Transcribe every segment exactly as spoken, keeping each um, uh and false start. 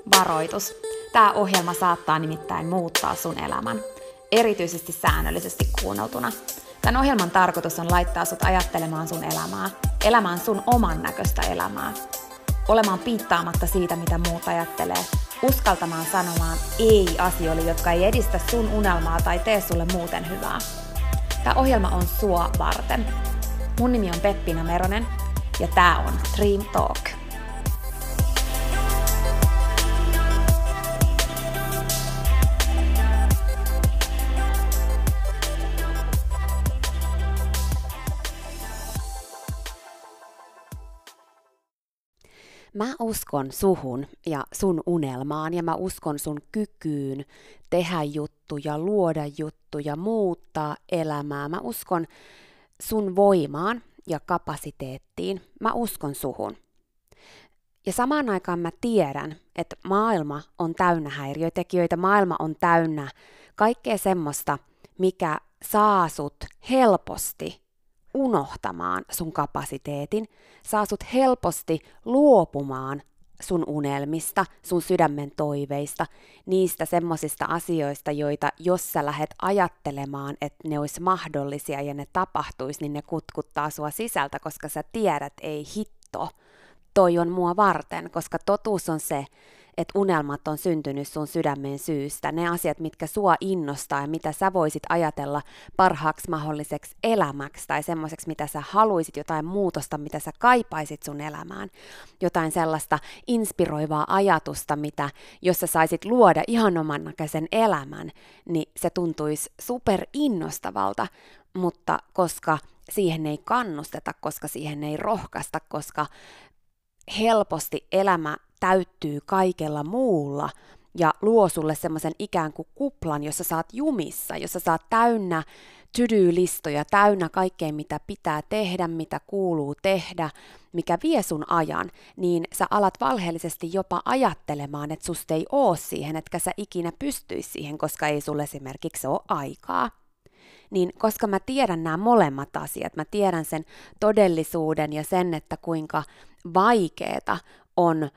Varoitus. Tämä ohjelma saattaa nimittäin muuttaa sun elämän, erityisesti säännöllisesti kuunneltuna. Tämän ohjelman tarkoitus on laittaa sut ajattelemaan sun elämää, elämään sun oman näköistä elämää, olemaan piittaamatta siitä, mitä muut ajattelee, uskaltamaan sanomaan ei asioille, jotka ei edistä sun unelmaa tai tee sulle muuten hyvää. Tämä ohjelma on sua varten. Mun nimi on Peppina Meronen ja tää on Dream Talk. Mä uskon suhun ja sun unelmaan ja mä uskon sun kykyyn tehdä juttuja, luoda juttuja, muuttaa elämää. Mä uskon sun voimaan ja kapasiteettiin. Mä uskon suhun. Ja samaan aikaan mä tiedän, että maailma on täynnä häiriötekijöitä, maailma on täynnä kaikkea semmoista, mikä saa sut helposti unohtamaan sun kapasiteetin, saa sut helposti luopumaan sun unelmista, sun sydämen toiveista, niistä semmosista asioista, joita jos sä lähdet ajattelemaan, että ne olisi mahdollisia ja ne tapahtuisi, niin ne kutkuttaa sua sisältä, koska sä tiedät, ei hitto, toi on mua varten, koska totuus on se, että unelmat on syntynyt sun sydämen syystä, ne asiat, mitkä sua innostaa ja mitä sä voisit ajatella parhaaksi mahdolliseksi elämäksi tai semmoiseksi, mitä sä haluisit, jotain muutosta, mitä sä kaipaisit sun elämään, jotain sellaista inspiroivaa ajatusta, mitä jos sä saisit luoda ihan oman näköisen elämän, niin se tuntuisi super innostavalta, mutta koska siihen ei kannusteta, koska siihen ei rohkaista, koska helposti elämä täyttyy kaikella muulla ja luo sulle semmoisen ikään kuin kuplan, jossa sä oot jumissa, jossa sä oot täynnä to-do-listoja, täynnä kaikkea, mitä pitää tehdä, mitä kuuluu tehdä, mikä vie sun ajan, niin sä alat valheellisesti jopa ajattelemaan, että susta ei oo siihen, etkä sä ikinä pystyisi siihen, koska ei sulle esimerkiksi ole aikaa. Niin koska mä tiedän nämä molemmat asiat, mä tiedän sen todellisuuden ja sen, että kuinka vaikeeta on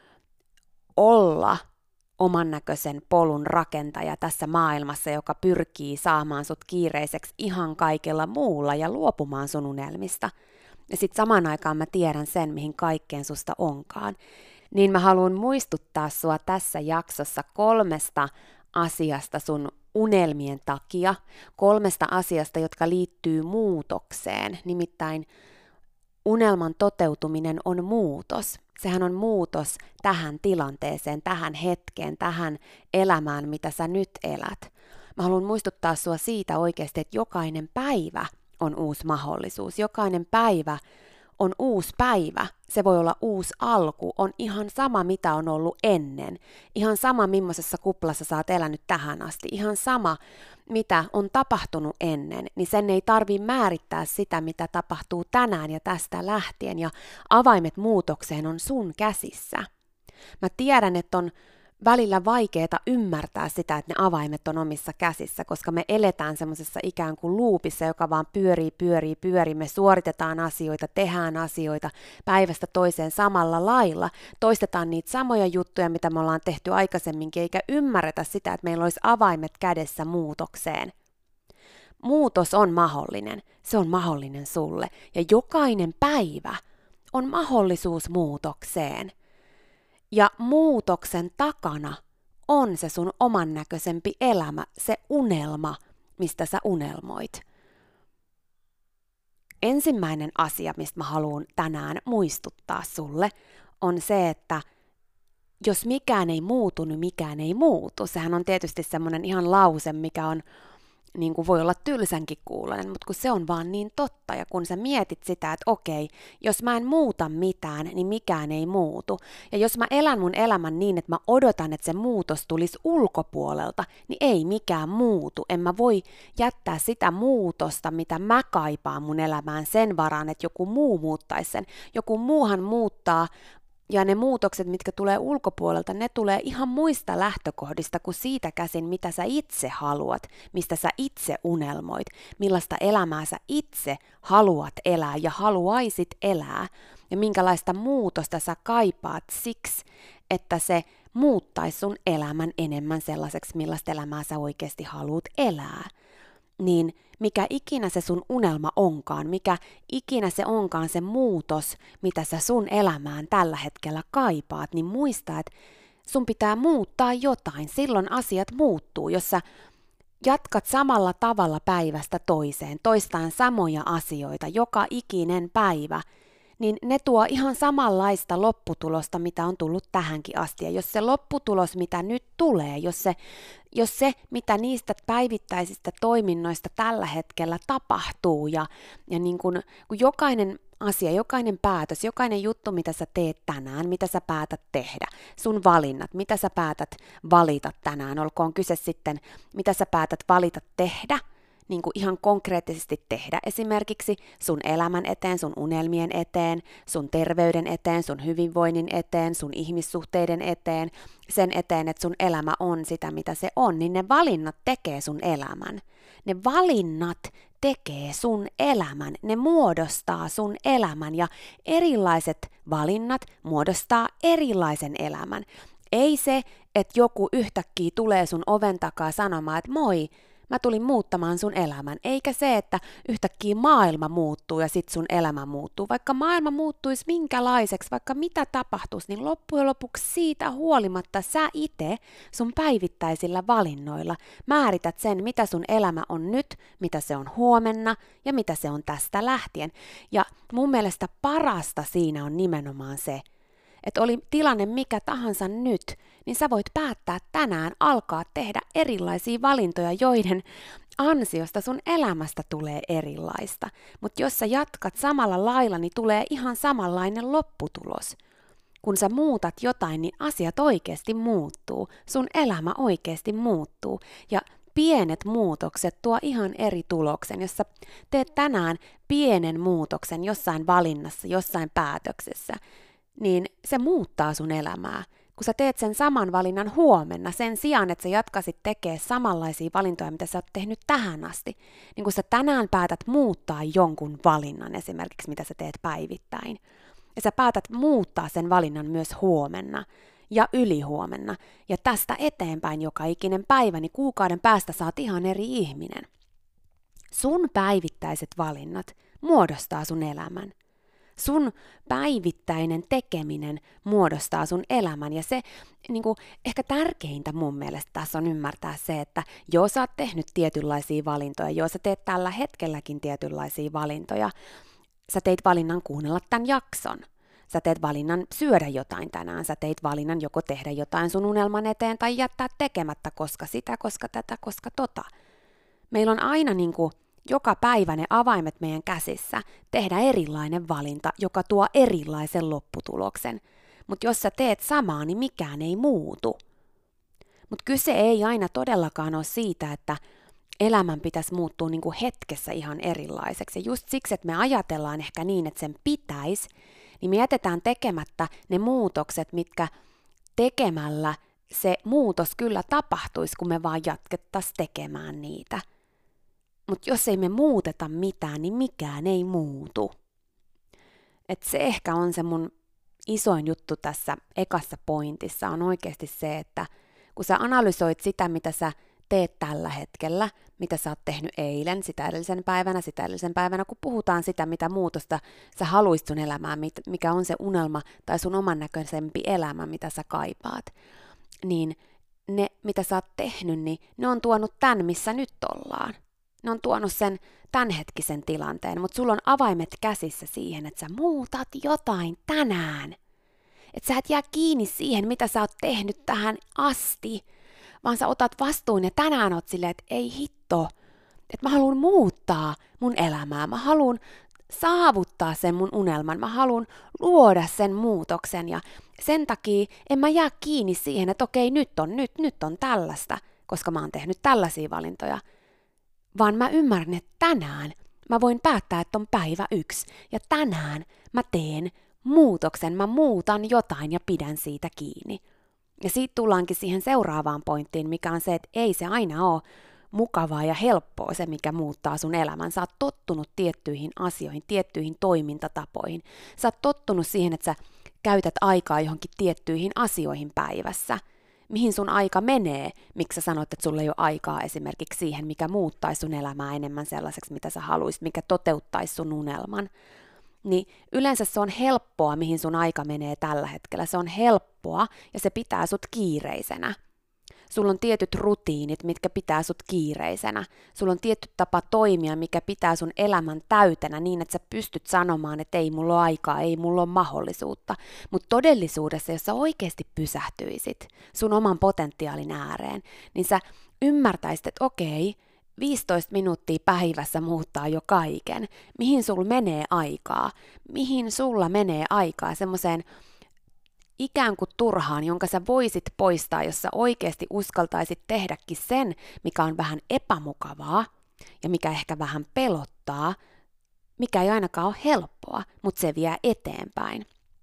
olla oman näköisen polun rakentaja tässä maailmassa, joka pyrkii saamaan sut kiireiseksi ihan kaikella muulla ja luopumaan sun unelmista. Ja sit samaan aikaan mä tiedän sen, mihin kaikkeen susta onkaan. Niin mä haluan muistuttaa sua tässä jaksossa kolmesta asiasta sun unelmien takia, kolmesta asiasta, jotka liittyy muutokseen, nimittäin unelman toteutuminen on muutos. Sehän on muutos tähän tilanteeseen, tähän hetkeen, tähän elämään, mitä sä nyt elät. Mä haluan muistuttaa sua siitä oikeasti, että jokainen päivä on uusi mahdollisuus. Jokainen päivä on uusi päivä. Se voi olla uusi alku. On ihan sama, mitä on ollut ennen. Ihan sama, millaisessa kuplassa sä oot elänyt tähän asti. Ihan sama, mitä on tapahtunut ennen, niin sen ei tarvitse määrittää sitä, mitä tapahtuu tänään ja tästä lähtien, ja avaimet muutokseen on sun käsissä. Mä tiedän, että on välillä vaikeaa ymmärtää sitä, että ne avaimet on omissa käsissä, koska me eletään semmoisessa ikään kuin loopissa, joka vaan pyörii, pyörii, pyörii. Me suoritetaan asioita, tehdään asioita päivästä toiseen samalla lailla. Toistetaan niitä samoja juttuja, mitä me ollaan tehty aikaisemminkin, eikä ymmärretä sitä, että meillä olisi avaimet kädessä muutokseen. Muutos on mahdollinen. Se on mahdollinen sulle. Ja jokainen päivä on mahdollisuus muutokseen. Ja muutoksen takana on se sun oman näköisempi elämä, se unelma, mistä sä unelmoit. Ensimmäinen asia, mistä mä haluan tänään muistuttaa sulle, on se, että jos mikään ei muutu, niin mikään ei muutu. Sehän on tietysti semmoinen ihan lause, mikä on, niin kuin voi olla tylsänkin kuulonen, mutta kun se on vaan niin totta, ja kun sä mietit sitä, että okei, jos mä en muuta mitään, niin mikään ei muutu. Ja jos mä elän mun elämän niin, että mä odotan, että se muutos tulisi ulkopuolelta, niin ei mikään muutu. En mä voi jättää sitä muutosta, mitä mä kaipaan mun elämään sen varaan, että joku muu muuttaisi sen. Joku muuhan muuttaa. Ja ne muutokset, mitkä tulee ulkopuolelta, ne tulee ihan muista lähtökohdista kuin siitä käsin, mitä sä itse haluat, mistä sä itse unelmoit, millaista elämää sä itse haluat elää ja haluaisit elää, ja minkälaista muutosta sä kaipaat siksi, että se muuttaisi sun elämän enemmän sellaiseksi, millaista elämää sä oikeasti haluat elää, niin mikä ikinä se sun unelma onkaan, mikä ikinä se onkaan se muutos, mitä sä sun elämään tällä hetkellä kaipaat, niin muista, että sun pitää muuttaa jotain. Silloin asiat muuttuu, jos sä jatkat samalla tavalla päivästä toiseen, toistaan samoja asioita joka ikinen päivä, niin ne tuo ihan samanlaista lopputulosta, mitä on tullut tähänkin asti. Ja jos se lopputulos, mitä nyt tulee, jos se, jos se mitä niistä päivittäisistä toiminnoista tällä hetkellä tapahtuu, ja, ja niin kun, kun jokainen asia, jokainen päätös, jokainen juttu, mitä sä teet tänään, mitä sä päätät tehdä, sun valinnat, mitä sä päätät valita tänään, olkoon kyse sitten, mitä sä päätät valita tehdä, niin kuin ihan konkreettisesti tehdä esimerkiksi sun elämän eteen, sun unelmien eteen, sun terveyden eteen, sun hyvinvoinnin eteen, sun ihmissuhteiden eteen, sen eteen, että sun elämä on sitä, mitä se on, niin ne valinnat tekee sun elämän. Ne valinnat tekee sun elämän, ne muodostaa sun elämän ja erilaiset valinnat muodostaa erilaisen elämän. Ei se, että joku yhtäkkiä tulee sun oven takaa sanomaan, että moi, mä tulin muuttamaan sun elämän, eikä se, että yhtäkkiä maailma muuttuu ja sit sun elämä muuttuu. Vaikka maailma muuttuisi minkälaiseksi, vaikka mitä tapahtuisi, niin loppujen lopuksi siitä huolimatta sä itse sun päivittäisillä valinnoilla määrität sen, mitä sun elämä on nyt, mitä se on huomenna ja mitä se on tästä lähtien. Ja mun mielestä parasta siinä on nimenomaan se, että oli tilanne mikä tahansa nyt, niin sä voit päättää tänään alkaa tehdä erilaisia valintoja, joiden ansiosta sun elämästä tulee erilaista. Mutta jos sä jatkat samalla lailla, niin tulee ihan samanlainen lopputulos. Kun sä muutat jotain, niin asiat oikeasti muuttuu. Sun elämä oikeasti muuttuu. Ja pienet muutokset tuo ihan eri tuloksen. Jos sä teet tänään pienen muutoksen jossain valinnassa, jossain päätöksessä, niin se muuttaa sun elämää. Kun sä teet sen saman valinnan huomenna, sen sijaan, että sä jatkasit tekemään samanlaisia valintoja, mitä sä oot tehnyt tähän asti, niin kun sä tänään päätät muuttaa jonkun valinnan, esimerkiksi mitä sä teet päivittäin, ja sä päätät muuttaa sen valinnan myös huomenna ja ylihuomenna, ja tästä eteenpäin joka ikinen päivä, niin kuukauden päästä sä oot ihan eri ihminen. Sun päivittäiset valinnat muodostaa sun elämän. Sun päivittäinen tekeminen muodostaa sun elämän ja se niin kuin, ehkä tärkeintä mun mielestä tässä on ymmärtää se, että jos sä oot tehnyt tietynlaisia valintoja, jos sä teet tällä hetkelläkin tietynlaisia valintoja, sä teit valinnan kuunnella tämän jakson, sä teet valinnan syödä jotain tänään, sä teit valinnan joko tehdä jotain sun unelman eteen tai jättää tekemättä, koska sitä, koska tätä, koska tota. Meillä on aina niin kuin joka päivä ne avaimet meidän käsissä tehdä erilainen valinta, joka tuo erilaisen lopputuloksen. Mutta jos sä teet samaa, niin mikään ei muutu. Mutta kyse ei aina todellakaan ole siitä, että elämän pitäisi muuttua niinku hetkessä ihan erilaiseksi. Ja just siksi, että me ajatellaan ehkä niin, että sen pitäisi, niin me jätetään tekemättä ne muutokset, mitkä tekemällä se muutos kyllä tapahtuisi, kun me vaan jatkettaisiin tekemään niitä. Mutta jos ei me muuteta mitään, niin mikään ei muutu. Et se ehkä on se mun isoin juttu tässä ekassa pointissa, on oikeasti se, että kun sä analysoit sitä, mitä sä teet tällä hetkellä, mitä sä oot tehnyt eilen, sitä edellisen päivänä, sitä edellisen päivänä, kun puhutaan sitä, mitä muutosta sä haluisit sun elämään, mikä on se unelma tai sun oman näköisempi elämä, mitä sä kaipaat, niin ne, mitä sä oot tehnyt, niin ne on tuonut tän, missä nyt ollaan. Ne on tuonut sen tämänhetkisen tilanteen, mutta sulla on avaimet käsissä siihen, että sä muutat jotain tänään. Että sä et jää kiinni siihen, mitä sä oot tehnyt tähän asti, vaan sä otat vastuun ja tänään oot silleen, että ei hitto, että mä haluan muuttaa mun elämää, mä haluan saavuttaa sen mun unelman, mä haluan luoda sen muutoksen ja sen takia en mä jää kiinni siihen, että okei nyt on, nyt, nyt on tällaista, koska mä oon tehnyt tällaisia valintoja. Vaan mä ymmärrän, että tänään mä voin päättää, että on päivä yksi. Ja tänään mä teen muutoksen, mä muutan jotain ja pidän siitä kiinni. Ja siitä tullaankin siihen seuraavaan pointtiin, mikä on se, että ei se aina ole mukavaa ja helppoa se, mikä muuttaa sun elämän. Sä oot tottunut tiettyihin asioihin, tiettyihin toimintatapoihin. Sä oot tottunut siihen, että sä käytät aikaa johonkin tiettyihin asioihin päivässä. Mihin sun aika menee, miksi sä sanot, että sulla ei ole aikaa esimerkiksi siihen, mikä muuttaisi sun elämää enemmän sellaiseksi, mitä sä haluaisit, mikä toteuttaisi sun unelman. Niin yleensä se on helppoa, mihin sun aika menee tällä hetkellä. Se on helppoa ja se pitää sut kiireisenä. Sulla on tietyt rutiinit, mitkä pitää sut kiireisenä. Sulla on tietty tapa toimia, mikä pitää sun elämän täytenä niin, että sä pystyt sanomaan, että ei mulla ole aikaa, ei mulla ole mahdollisuutta. Mutta todellisuudessa, jos sä oikeasti pysähtyisit sun oman potentiaalin ääreen, niin sä ymmärtäisit, että okei, viisitoista minuuttia päivässä muuttaa jo kaiken. Mihin sulla menee aikaa? Mihin sulla menee aikaa semmoiseen ikään kuin turhaan, jonka sä voisit poistaa, jos sä oikeasti uskaltaisit tehdäkin sen, mikä on vähän epämukavaa ja mikä ehkä vähän pelottaa, mikä ei ainakaan ole helppoa, mutta se vie eteenpäin.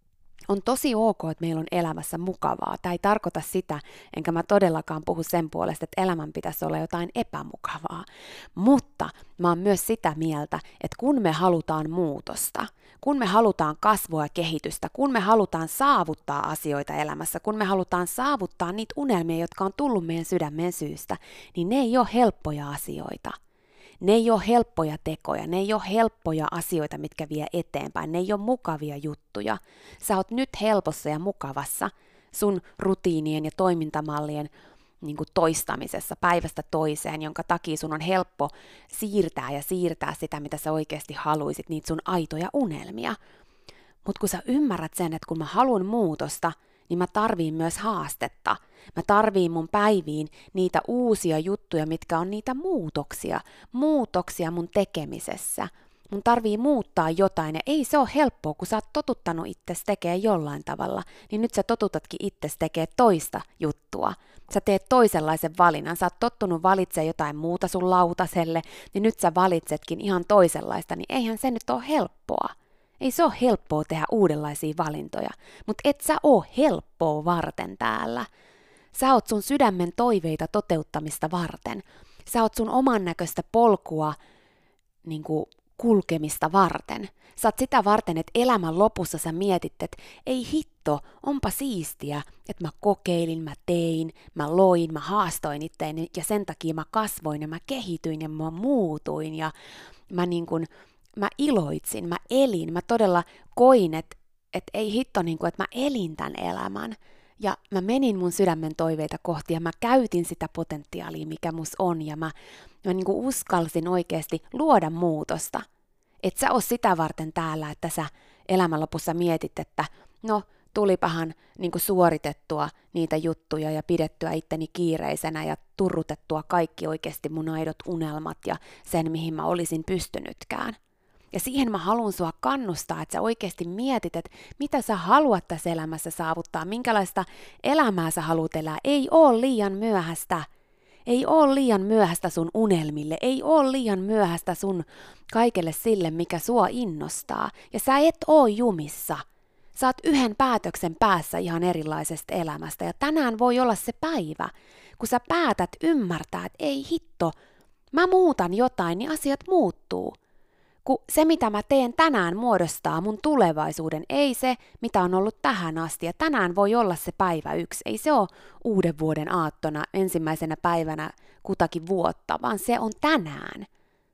On tosi ok, että meillä on elämässä mukavaa. Tämä ei tarkoita sitä, enkä mä todellakaan puhu sen puolesta, että elämän pitäisi olla jotain epämukavaa. Mutta mä oon myös sitä mieltä, että kun me halutaan muutosta, kun me halutaan kasvua ja kehitystä, kun me halutaan saavuttaa asioita elämässä, kun me halutaan saavuttaa niitä unelmia, jotka on tullut meidän sydämeen syystä, niin ne ei ole helppoja asioita. Ne ei ole helppoja tekoja, ne ei ole helppoja asioita, mitkä vie eteenpäin, ne ei ole mukavia juttuja. Sä oot nyt helpossa ja mukavassa sun rutiinien ja toimintamallien niin kuin toistamisessa päivästä toiseen, jonka takia sun on helppo siirtää ja siirtää sitä, mitä sä oikeasti haluisit, niitä sun aitoja unelmia. Mutta kun sä ymmärrät sen, että kun mä haluan muutosta, niin mä tarviin myös haastetta. Mä tarviin mun päiviin niitä uusia juttuja, mitkä on niitä muutoksia. Muutoksia mun tekemisessä. Mun tarvii muuttaa jotain ja ei se ole helppoa, kun sä oot totuttanut itsesi tekemään jollain tavalla, niin nyt sä totutatkin itsesi tekemään toista juttua. Sä teet toisenlaisen valinnan, sä oot tottunut valitsemaan jotain muuta sun lautaselle, niin nyt sä valitsetkin ihan toisenlaista, niin eihän se nyt ole helppoa. Ei se ole helppoa tehdä uudenlaisia valintoja, mutta et sä oo helppoa varten täällä. Sä oot sun sydämen toiveita toteuttamista varten. Sä oot sun oman näköistä polkua niin kuin kulkemista varten. Sä oot sitä varten, että elämän lopussa sä mietit, että ei hitto, onpa siistiä, että mä kokeilin, mä tein, mä loin, mä haastoin itteeni ja sen takia mä kasvoin ja mä kehityin ja mä muutuin ja mä niin kuin mä iloitsin, mä elin, mä todella koin, että et ei hitto, niin kuin, että mä elin tämän elämän. Ja mä menin mun sydämen toiveita kohti ja mä käytin sitä potentiaalia, mikä mus on. Ja mä, mä niin kuin uskalsin oikeasti luoda muutosta. Et sä oo sitä varten täällä, että sä elämän lopussa mietit, että no tulipahan niin kuin suoritettua niitä juttuja ja pidettyä itteni kiireisenä ja turrutettua kaikki oikeasti mun aidot unelmat ja sen, mihin mä olisin pystynytkään. Ja siihen mä haluan sua kannustaa, että sä oikeasti mietit, että mitä sä haluat tässä elämässä saavuttaa, minkälaista elämää sä haluat elää. Ei oo liian myöhäistä. Ei oo liian myöhäistä sun unelmille. Ei oo liian myöhäistä sun kaikelle sille, mikä sua innostaa. Ja sä et oo jumissa. Sä oot yhden päätöksen päässä ihan erilaisesta elämästä. Ja tänään voi olla se päivä, kun sä päätät ymmärtää, että ei hitto, mä muutan jotain, niin asiat muuttuu. Kun se, mitä mä teen tänään, muodostaa mun tulevaisuuden, ei se, mitä on ollut tähän asti. Ja tänään voi olla se päivä yksi. Ei se ole uuden vuoden aattona ensimmäisenä päivänä kutakin vuotta, vaan se on tänään.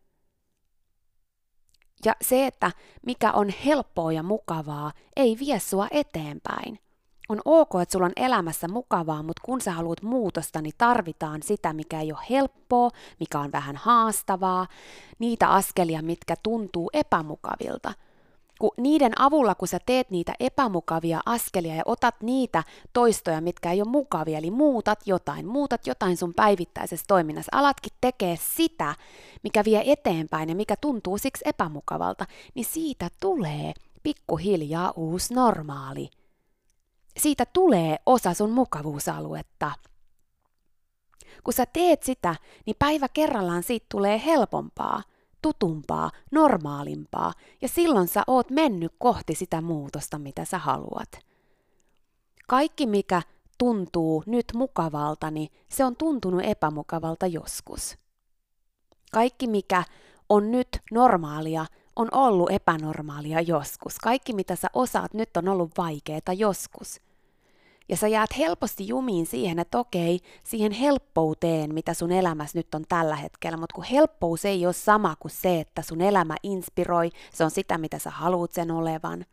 Ja se, että mikä on helppoa ja mukavaa, ei vie sua eteenpäin. On ok, että sulla on elämässä mukavaa, mutta kun sä haluat muutosta, niin tarvitaan sitä, mikä ei ole helppoa, mikä on vähän haastavaa, niitä askelia, mitkä tuntuu epämukavilta. Kun niiden avulla, kun sä teet niitä epämukavia askelia ja otat niitä toistoja, mitkä ei ole mukavia, eli muutat jotain, muutat jotain sun päivittäisessä toiminnassa, alatkin tekee sitä, mikä vie eteenpäin ja mikä tuntuu siksi epämukavalta, niin siitä tulee pikkuhiljaa uusi normaali. Siitä tulee osa sun mukavuusaluetta. Kun sä teet sitä, niin päivä kerrallaan siitä tulee helpompaa, tutumpaa, normaalimpaa, ja silloin sä oot mennyt kohti sitä muutosta, mitä sä haluat. Kaikki, mikä tuntuu nyt mukavalta, niin se on tuntunut epämukavalta joskus. Kaikki, mikä on nyt normaalia, on ollut epänormaalia joskus. Kaikki mitä sä osaat nyt on ollut vaikeeta joskus. Ja sä jäät helposti jumiin siihen, että okei, siihen helppouteen, mitä sun elämässä nyt on tällä hetkellä, mutta kun helppous ei ole sama kuin se, että sun elämä inspiroi, se on sitä, mitä sä haluut sen olevan.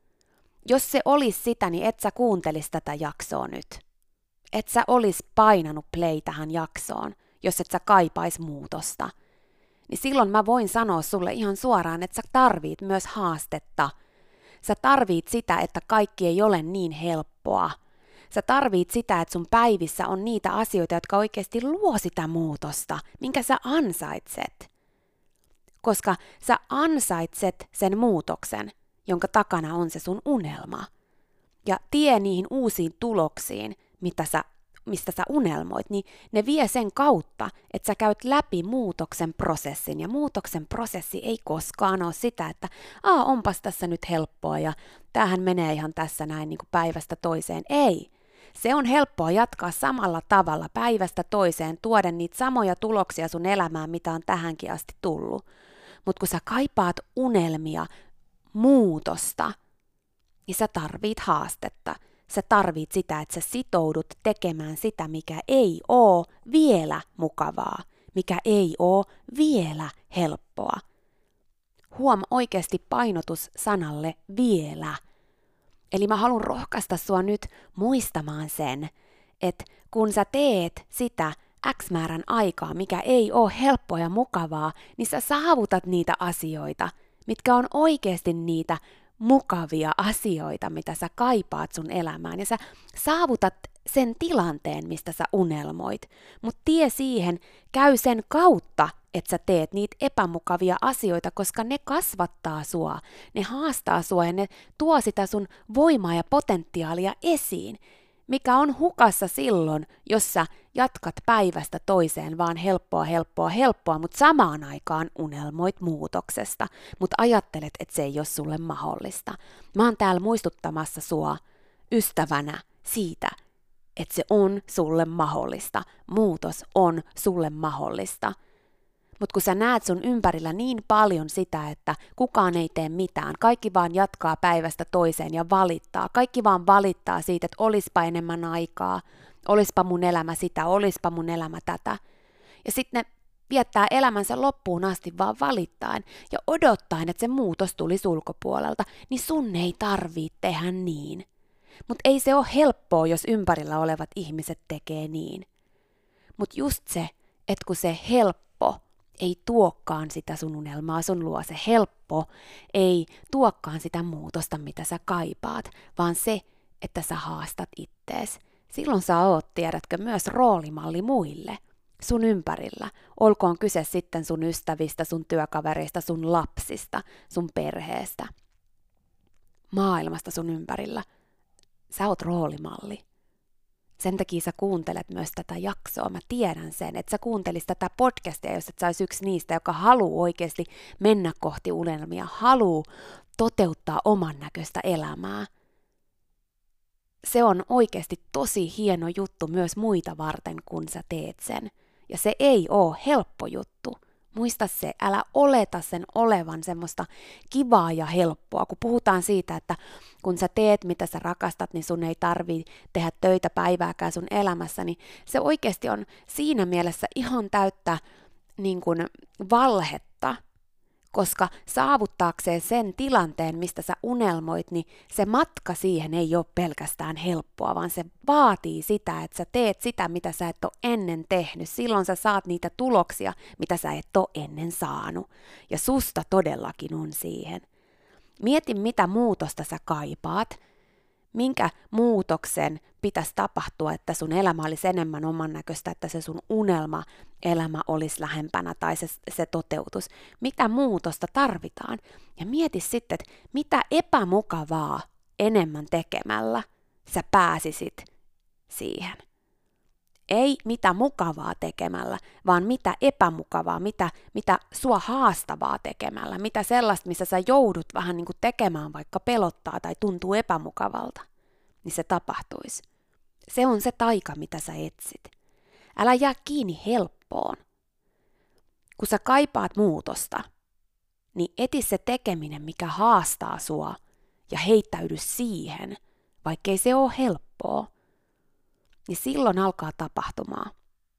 Jos se olisi sitä, niin et sä kuuntelisi tätä jaksoa nyt. Et sä olis painanut play tähän jaksoon, jos et sä kaipais muutosta. Niin silloin mä voin sanoa sulle ihan suoraan, että sä tarvit myös haastetta. Sä tarvit sitä, että kaikki ei ole niin helppoa. Sä tarvit sitä, että sun päivissä on niitä asioita, jotka oikeasti luo sitä muutosta, minkä sä ansaitset. Koska sä ansaitset sen muutoksen, jonka takana on se sun unelma. Ja tie niihin uusiin tuloksiin, mitä sä, mistä sä unelmoit, niin ne vie sen kautta, että sä käyt läpi muutoksen prosessin. Ja muutoksen prosessi ei koskaan ole sitä, että aa, onpas tässä nyt helppoa ja tämähän menee ihan tässä näin niin kuin päivästä toiseen. Ei. Se on helppoa jatkaa samalla tavalla päivästä toiseen, tuoda niitä samoja tuloksia sun elämään, mitä on tähänkin asti tullut. Mutta kun sä kaipaat unelmia, muutosta, niin sä tarvit haastetta. Sä tarvit sitä, että sä sitoudut tekemään sitä, mikä ei oo vielä mukavaa, mikä ei oo vielä helppoa. Huom oikeasti painotus sanalle vielä. Eli mä haluan rohkaista sua nyt muistamaan sen, että kun sä teet sitä X määrän aikaa, mikä ei oo helppoa ja mukavaa, niin sä saavutat niitä asioita, mitkä on oikeasti niitä mukavia asioita, mitä sä kaipaat sun elämään, ja sä saavutat sen tilanteen, mistä sä unelmoit. Mutta tie siihen käy sen kautta, että sä teet niitä epämukavia asioita, koska ne kasvattaa sua, ne haastaa sua ja ne tuo sitä sun voimaa ja potentiaalia esiin, mikä on hukassa silloin, jos sä jatkat päivästä toiseen vaan helppoa, helppoa, helppoa, mutta samaan aikaan unelmoit muutoksesta, mutta ajattelet, että se ei ole sulle mahdollista. Mä oon täällä muistuttamassa sua ystävänä siitä, että se on sulle mahdollista. Muutos on sulle mahdollista. Mutta kun sä näet sun ympärillä niin paljon sitä, että kukaan ei tee mitään, kaikki vaan jatkaa päivästä toiseen ja valittaa, kaikki vaan valittaa siitä, että olispa enemmän aikaa, olispa mun elämä sitä, olispa mun elämä tätä. Ja sitten ne viettää elämänsä loppuun asti vaan valittaen ja odottaen, että se muutos tulisi ulkopuolelta, niin sun ei tarvii tehdä niin. Mutta ei se ole helppoa, jos ympärillä olevat ihmiset tekee niin. Mutta just se, että kun se helppo ei tuokaan sitä sun unelmaa sun luo, se helppo ei tuokaan sitä muutosta, mitä sä kaipaat, vaan se, että sä haastat ittees. Silloin sä oot, tiedätkö, myös roolimalli muille sun ympärillä. Olkoon kyse sitten sun ystävistä, sun työkavereista, sun lapsista, sun perheestä, maailmasta sun ympärillä. Sä oot roolimalli. Sen takia sä kuuntelet myös tätä jaksoa. Mä tiedän sen, että sä kuuntelisit tätä podcastia, jos et sä olisi yksi niistä, joka haluaa oikeasti mennä kohti unelmia, haluaa toteuttaa oman näköistä elämää. Se on oikeasti tosi hieno juttu myös muita varten, kun sä teet sen. Ja se ei oo helppo juttu. Muista se, älä oleta sen olevan semmoista kivaa ja helppoa, kun puhutaan siitä, että kun sä teet mitä sä rakastat, niin sun ei tarvii tehdä töitä päivääkään sun elämässä, niin se oikeasti on siinä mielessä ihan täyttä niin kuin valhetta, koska saavuttaakseen sen tilanteen, mistä sä unelmoit, niin se matka siihen ei ole pelkästään helppoa, vaan se vaatii sitä, että sä teet sitä, mitä sä et ole ennen tehnyt. Silloin sä saat niitä tuloksia, mitä sä et ole ennen saanut. Ja susta todellakin on siihen. Mieti, mitä muutosta sä kaipaat. Minkä muutoksen pitäisi tapahtua, että sun elämä olisi enemmän oman näköistä, että se sun unelma elämä olisi lähempänä tai se, se toteutus. Mitä muutosta tarvitaan? Ja mieti sitten, että mitä epämukavaa enemmän tekemällä sä pääsisit siihen. Ei mitä mukavaa tekemällä, vaan mitä epämukavaa, mitä, mitä sua haastavaa tekemällä, mitä sellaista, missä sä joudut vähän niin kuin tekemään, vaikka pelottaa tai tuntuu epämukavalta, niin se tapahtuisi. Se on se taika, mitä sä etsit. Älä jää kiinni helppoon. Kun sä kaipaat muutosta, niin eti se tekeminen, mikä haastaa sua ja heittäydy siihen, vaikkei se ole helppoa, niin silloin alkaa tapahtumaan.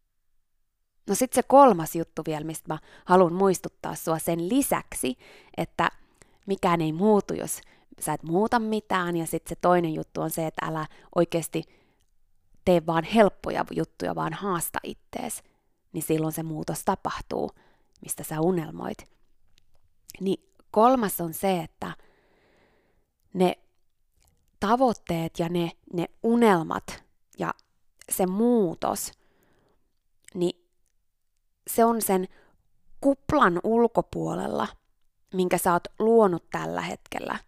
No sit se kolmas juttu vielä, mistä mä haluan muistuttaa sua sen lisäksi, että mikään ei muutu, jos sä et muuta mitään, ja sitten se toinen juttu on se, että älä oikeasti tee vaan helppoja juttuja, vaan haasta ittees, niin silloin se muutos tapahtuu, mistä sä unelmoit. Niin kolmas on se, että ne tavoitteet ja ne, ne unelmat ja se muutos, niin se on sen kuplan ulkopuolella, minkä sä oot luonut tällä hetkellä.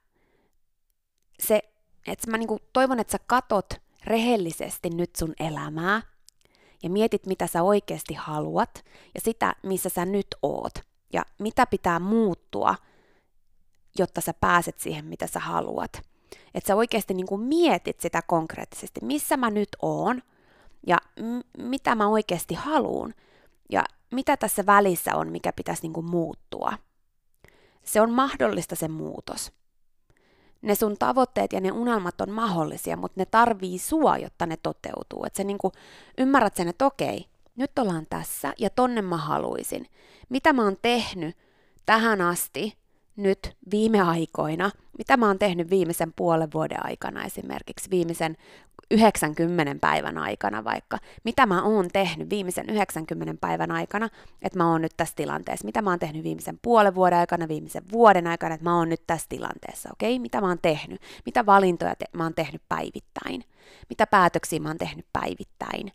Se, että mä niinku toivon, että sä katot rehellisesti nyt sun elämää ja mietit, mitä sä oikeasti haluat ja sitä, missä sä nyt oot ja mitä pitää muuttua, jotta sä pääset siihen, mitä sä haluat. Että sä oikeasti niinku mietit sitä konkreettisesti, missä mä nyt oon ja m- mitä mä oikeasti haluun ja mitä tässä välissä on, mikä pitäisi niinku muuttua. Se on mahdollista se muutos. Ne sun tavoitteet ja ne unelmat on mahdollisia, mutta ne tarvii sua, jotta ne toteutuu. Että sä niinku ymmärrät sen, että okei, nyt ollaan tässä ja tonne mä haluaisin. Mitä mä oon tehnyt tähän asti, nyt viime aikoina, mitä mä oon tehnyt viimeisen puolen vuoden aikana esimerkiksi, viimeisen yhdeksänkymmentä päivän aikana vaikka, mitä mä oon tehnyt viimeisen yhdeksänkymmentä päivän aikana, että mä oon nyt tässä tilanteessa, mitä mä oon tehnyt viimeisen puolen vuoden aikana, viimeisen vuoden aikana, että mä oon nyt tässä tilanteessa, okei, okay? Mitä mä oon tehnyt, mitä valintoja te- mä oon tehnyt päivittäin, mitä päätöksiä mä oon tehnyt päivittäin,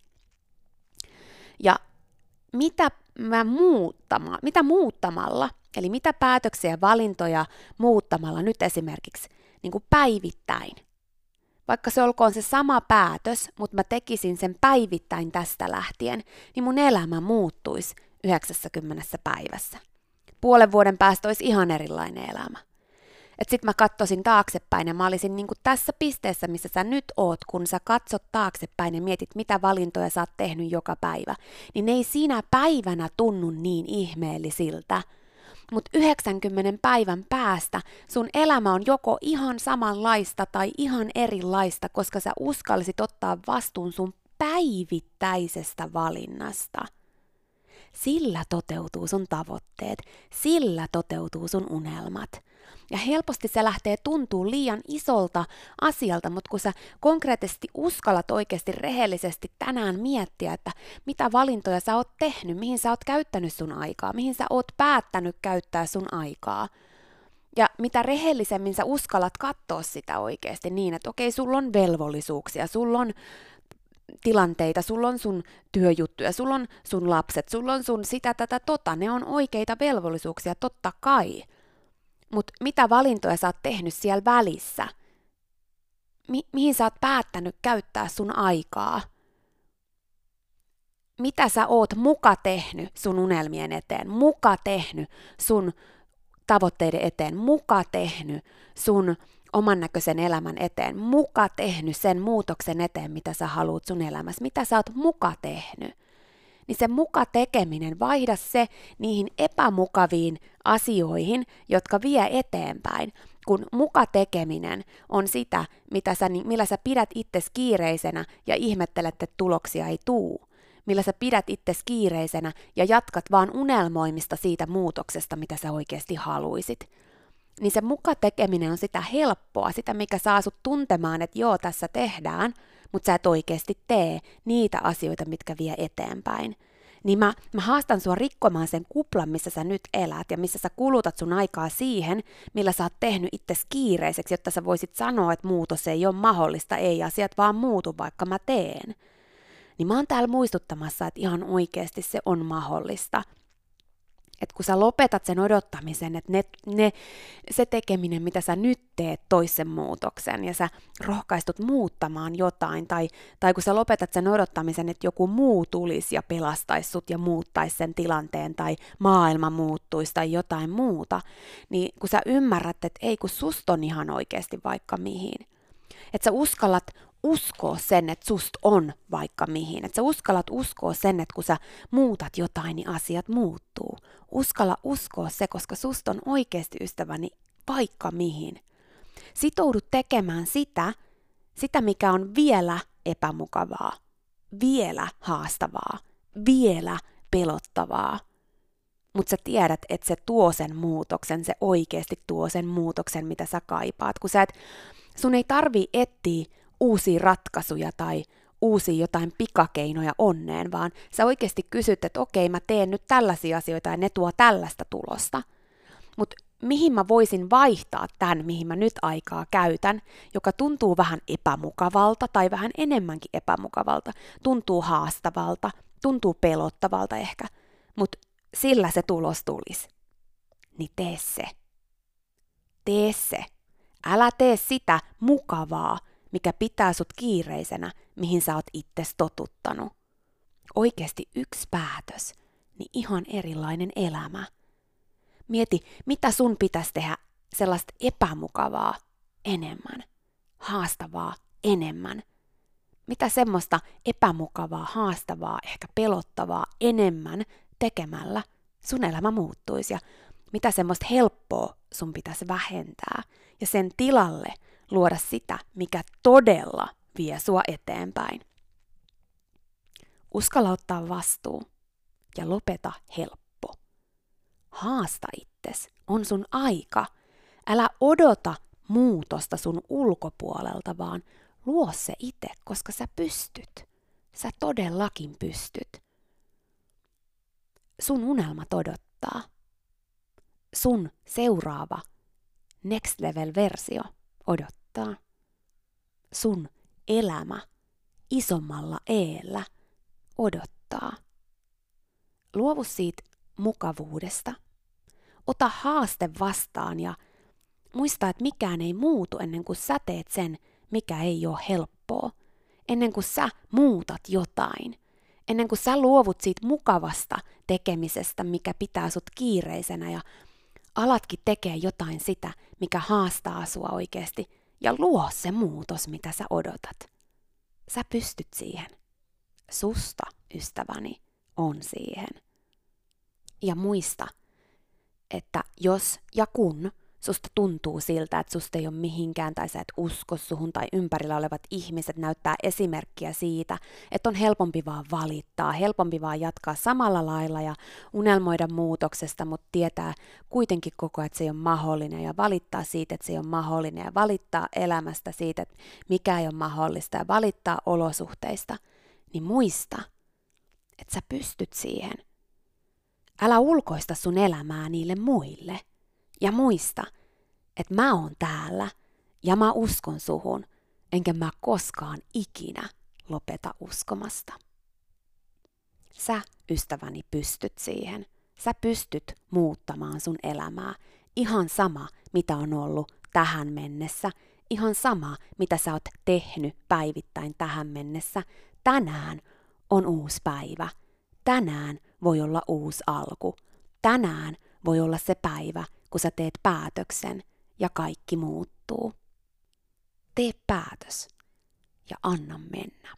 ja mitä mä muuttama, mitä muuttamalla, eli mitä päätöksiä ja valintoja muuttamalla nyt esimerkiksi niin kuin päivittäin, vaikka se olkoon se sama päätös, mutta mä tekisin sen päivittäin tästä lähtien, niin mun elämä muuttuisi yhdeksänkymmentä päivässä. Puolen vuoden päästä olisi ihan erilainen elämä. Että sit mä katsoisin taaksepäin ja mä olisin niin kuin tässä pisteessä, missä sä nyt oot, kun sä katsot taaksepäin ja mietit, mitä valintoja sä oot tehnyt joka päivä, niin ne ei siinä päivänä tunnu niin ihmeellisiltä. Mutta yhdeksänkymmentä päivän päästä sun elämä on joko ihan samanlaista tai ihan erilaista, koska sä uskallisit ottaa vastuun sun päivittäisestä valinnasta. Sillä toteutuu sun tavoitteet, sillä toteutuu sun unelmat. Ja helposti se lähtee tuntuu liian isolta asialta, mutta kun sä konkreettisesti uskallat oikeasti rehellisesti tänään miettiä, että mitä valintoja sä oot tehnyt, mihin sä oot käyttänyt sun aikaa, mihin sä oot päättänyt käyttää sun aikaa. Ja mitä rehellisemmin sä uskallat katsoa sitä oikeasti niin, että okei, sulla on velvollisuuksia, sulla on tilanteita, sulla on sun työjuttuja, sulla on sun lapset, sulla on sun sitä, tätä, tota, ne on oikeita velvollisuuksia, totta kai. Mutta mitä valintoja sä oot tehnyt siellä välissä? Mi- mihin sä oot päättänyt käyttää sun aikaa? Mitä sä oot muka tehnyt sun unelmien eteen? Muka tehnyt sun tavoitteiden eteen? Muka tehnyt sun oman näköisen elämän eteen? Muka tehnyt sen muutoksen eteen, mitä sä haluat sun elämässä? Mitä sä oot muka tehnyt? Niin se muka tekeminen, vaihda se niihin epämukaviin asioihin, jotka vie eteenpäin, kun muka tekeminen on sitä, mitä sä, millä sä pidät itsesi kiireisenä ja ihmettelet, että tuloksia ei tuu. Millä sä pidät itsesi kiireisenä ja jatkat vaan unelmoimista siitä muutoksesta, mitä sä oikeasti haluisit. Niin se muka tekeminen on sitä helppoa, sitä mikä saa sut tuntemaan, että joo, tässä tehdään, mutta sä et oikeasti tee niitä asioita, mitkä vie eteenpäin. Niin mä, mä haastan sua rikkomaan sen kuplan, missä sä nyt elät ja missä sä kulutat sun aikaa siihen, millä sä oot tehnyt itsesi kiireiseksi, jotta sä voisit sanoa, että muutos ei ole mahdollista, ei asiat vaan muutu, vaikka mä teen. Niin mä oon täällä muistuttamassa, että ihan oikeasti se on mahdollista. Että kun sä lopetat sen odottamisen, että ne, ne, se tekeminen, mitä sä nyt teet, tois sen muutoksen ja sä rohkaistut muuttamaan jotain, tai, tai kun sä lopetat sen odottamisen, että joku muu tulisi ja pelastaisi sut ja muuttaisi sen tilanteen, tai maailma muuttuisi tai jotain muuta, niin kun sä ymmärrät, että ei kun susta on ihan oikeasti vaikka mihin. Että sä uskallat uskoa sen, että susta on vaikka mihin. Että sä uskallat uskoa sen, että kun sä muutat jotain, niin asiat muuttuu. Uskalla uskoa se, koska susta on oikeasti ystäväni vaikka mihin. Sitoudu tekemään sitä, sitä mikä on vielä epämukavaa, vielä haastavaa, vielä pelottavaa. Mutta sä tiedät, että se tuo sen muutoksen, se oikeasti tuo sen muutoksen, mitä sä kaipaat. Kun sä et, sun ei tarvii etsiä uusia ratkaisuja tai uusia jotain pikakeinoja onneen, vaan sä oikeasti kysyt, että okei, mä teen nyt tällaisia asioita ja ne tuo tällaista tulosta. Mutta mihin mä voisin vaihtaa tämän, mihin mä nyt aikaa käytän, joka tuntuu vähän epämukavalta tai vähän enemmänkin epämukavalta, tuntuu haastavalta, tuntuu pelottavalta ehkä, mutta sillä se tulos tulisi. Niin tee se. Tee se. Älä tee sitä mukavaa, mikä pitää sut kiireisenä, mihin sä oot itses totuttanut. Oikeasti yksi päätös, niin ihan erilainen elämä. Mieti, mitä sun pitäisi tehdä sellaista epämukavaa enemmän, haastavaa enemmän. Mitä semmoista epämukavaa, haastavaa, ehkä pelottavaa enemmän tekemällä sun elämä muuttuisi ja mitä semmoista helppoa sun pitäisi vähentää ja sen tilalle luoda sitä, mikä todella vie sua eteenpäin. Uskalla ottaa vastuu ja lopeta helppo. Haasta itses, on sun aika. Älä odota muutosta sun ulkopuolelta, vaan luo se itse, koska sä pystyt. Sä todellakin pystyt. Sun unelmat odottaa. Sun seuraava next level versio odottaa. Sun elämä isommalla eellä odottaa. Luovu siitä mukavuudesta. Ota haaste vastaan ja muista, että mikään ei muutu ennen kuin sä teet sen, mikä ei ole helppoa. Ennen kuin sä muutat jotain. Ennen kuin sä luovut siitä mukavasta tekemisestä, mikä pitää sut kiireisenä ja alatkin tekee jotain sitä, mikä haastaa sua oikeasti ja luo se muutos, mitä sä odotat. Sä pystyt siihen. Susta, ystäväni, on siihen. Ja muista, että jos ja kun susta tuntuu siltä, että susta ei ole mihinkään tai sä et usko suhun tai ympärillä olevat ihmiset näyttää esimerkkiä siitä, että on helpompi vaan valittaa, helpompi vaan jatkaa samalla lailla ja unelmoida muutoksesta, mutta tietää kuitenkin koko ajan, että se ei ole mahdollinen ja valittaa siitä, että se ei ole mahdollinen ja valittaa elämästä siitä, että mikä ei ole mahdollista ja valittaa olosuhteista, niin muista, että sä pystyt siihen. Älä ulkoista sun elämää niille muille. Ja muista, että mä oon täällä ja mä uskon suhun, enkä mä koskaan ikinä lopeta uskomasta. Sä, ystäväni, pystyt siihen. Sä pystyt muuttamaan sun elämää. Ihan sama, mitä on ollut tähän mennessä. Ihan sama, mitä sä oot tehnyt päivittäin tähän mennessä. Tänään on uusi päivä. Tänään voi olla uusi alku. Tänään voi olla se päivä, kun sä teet päätöksen ja kaikki muuttuu. Tee päätös ja anna mennä.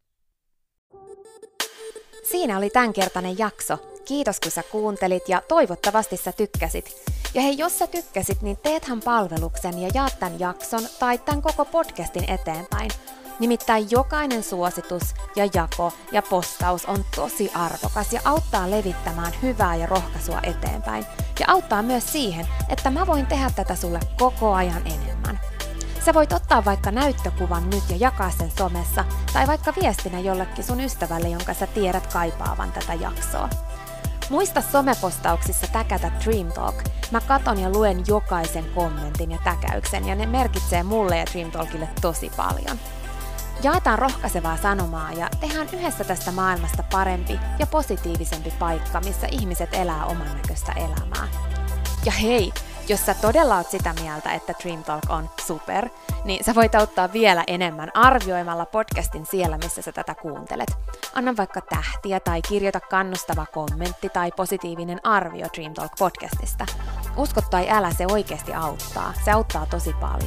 Siinä oli tämänkertainen jakso. Kiitos kun sä kuuntelit ja toivottavasti sä tykkäsit. Ja hei, jos sä tykkäsit, niin teethän palveluksen ja jaat tämän jakson tai tämän koko podcastin eteenpäin. Nimittäin jokainen suositus ja jako ja postaus on tosi arvokas ja auttaa levittämään hyvää ja rohkaisua eteenpäin. Ja auttaa myös siihen, että mä voin tehdä tätä sulle koko ajan enemmän. Sä voit ottaa vaikka näyttökuvan nyt ja jakaa sen somessa, tai vaikka viestinä jollekin sun ystävälle, jonka sä tiedät kaipaavan tätä jaksoa. Muista somepostauksissa täkätä Dream Talk. Mä katon ja luen jokaisen kommentin ja täkäyksen, ja ne merkitsee mulle ja Dream Talkille tosi paljon. Jaetaan rohkaisevaa sanomaa ja tehdään yhdessä tästä maailmasta parempi ja positiivisempi paikka, missä ihmiset elää oman näköistä elämää. Ja hei, jos sä todella oot sitä mieltä, että Dream Talk on super, niin sä voit auttaa vielä enemmän arvioimalla podcastin siellä, missä sä tätä kuuntelet. Anna vaikka tähtiä tai kirjoita kannustava kommentti tai positiivinen arvio Dream Talk podcastista. Usko tai älä, se oikeasti auttaa. Se auttaa tosi paljon.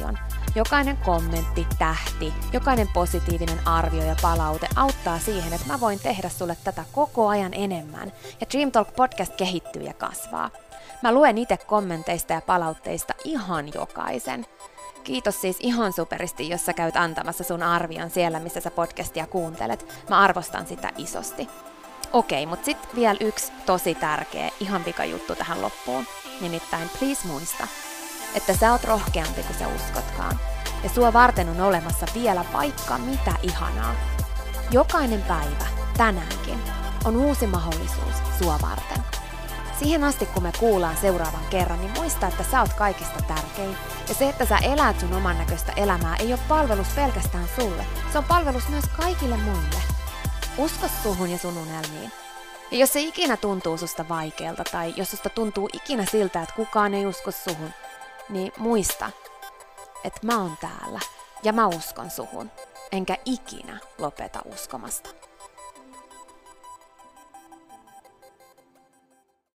Jokainen kommentti, tähti, jokainen positiivinen arvio ja palaute auttaa siihen, että mä voin tehdä sulle tätä koko ajan enemmän. Ja Dream Talk Podcast kehittyy ja kasvaa. Mä luen itse kommenteista ja palautteista ihan jokaisen. Kiitos siis ihan superisti, jos sä käyt antamassa sun arvion siellä, missä sä podcastia kuuntelet. Mä arvostan sitä isosti. Okei, mut sit vielä yksi tosi tärkeä, ihan pikajuttu tähän loppuun. Nimittäin please muista, että sä oot rohkeampi kuin sä uskotkaan. Ja sua varten on olemassa vielä vaikka mitä ihanaa. Jokainen päivä, tänäänkin, on uusi mahdollisuus sua varten. Siihen asti, kun me kuullaan seuraavan kerran, niin muista, että sä oot kaikista tärkein. Ja se, että sä elät sun oman näköistä elämää, ei ole palvelus pelkästään sulle. Se on palvelus myös kaikille muille. Usko suhun ja sun unelmiin. Ja jos se ikinä tuntuu susta vaikealta, tai jos susta tuntuu ikinä siltä, että kukaan ei usko suhun, niin muista, että mä oon täällä ja mä uskon suhun, enkä ikinä lopeta uskomasta.